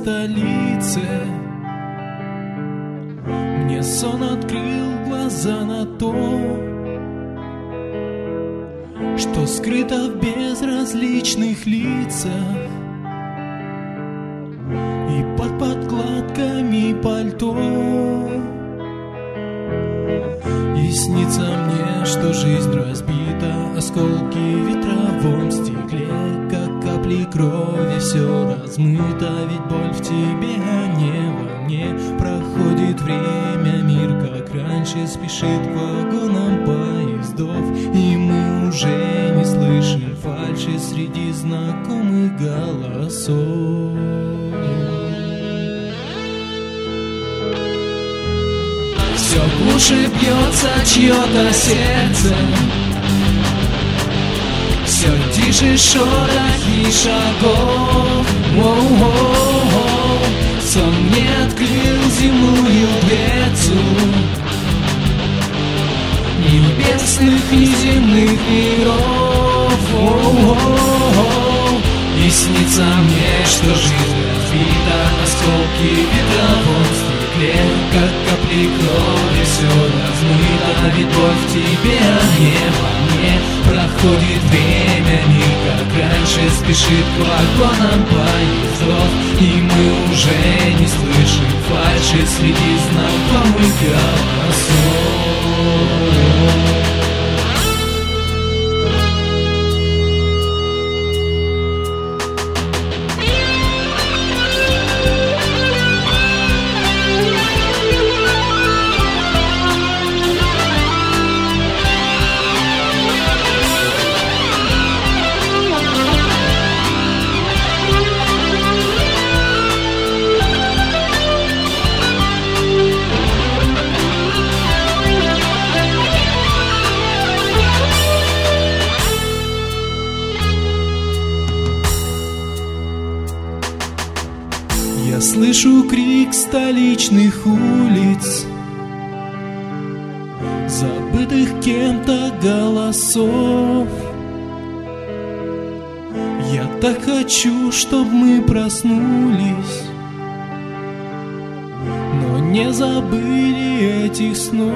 столице. Мне сон открыл глаза на то, что скрыто в безразличных лицах и под подкладками пальто. И снится мне, что жизнь разбита, осколки в ветровом стекле, как капли крови, все размыто. Ведь боль в тебе, а не во мне. Проходит время, мир как раньше спешит к вагонам поездов, и мы уже не слышим фальши среди знакомых голосов. Все глуше бьется чье-то сердце, все тише шорохи шагов. Воу-воу-воу. Сон мне открыл земную дверцу небесных и земных миров. Воу-воу-воу. И снится мне, что жизнь разбита, осколки в ветровом стекле, как капли крови, все размыто. Ведь боль в тебе, а не во мне. Проходит время, мир как раньше спешит к вагонам поездов, и мы уже не слышим фальши среди знакомых голосов. Я слышу крик столичных улиц, забытых кем-то голосов. Я так хочу, чтоб мы проснулись, но не забыли этих снов.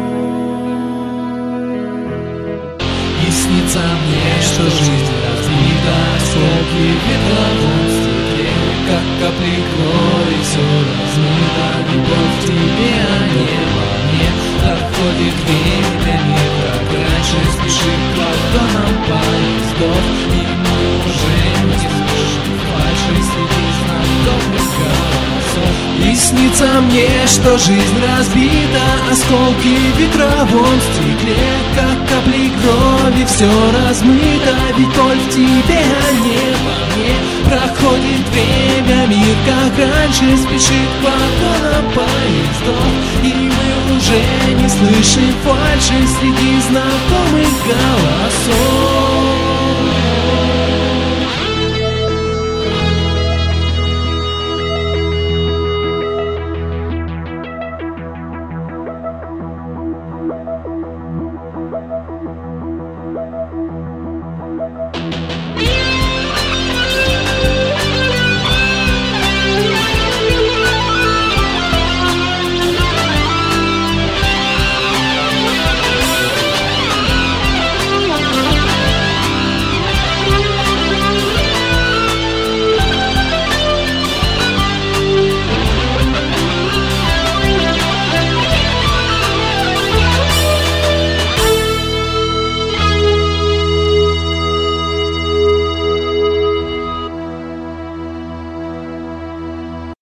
И снится мне, что жизнь разбита, осколки в ветровом стекле, как капли крови, все размыто. Любовь в тебе, а не во мне. Проходит время, мир как раньше спешит к вагонам поездов, и мы уже не слышим фальши среди знакомых голосов. И снится мне, что жизнь разбита, осколки в ветровом стекле, как капли крови, все размыто. Ведь боль в тебе, а не во мне. Проходит время, мир как раньше спешит к вагонам поездов, и мы уже не слышим фальши среди знакомых голосов.